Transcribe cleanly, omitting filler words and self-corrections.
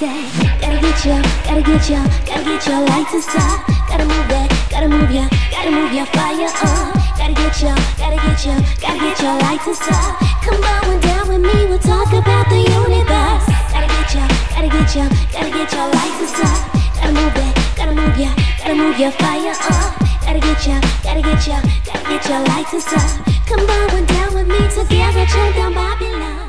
say, gotta get your lights up. Gotta move your fire on. Gotta get your lights up. Come on down with me, we'll talk about the universe. Gotta get your lights up. Gotta move your fire on. Gotta get your lights up. Come on down with me, together turn down Babylon.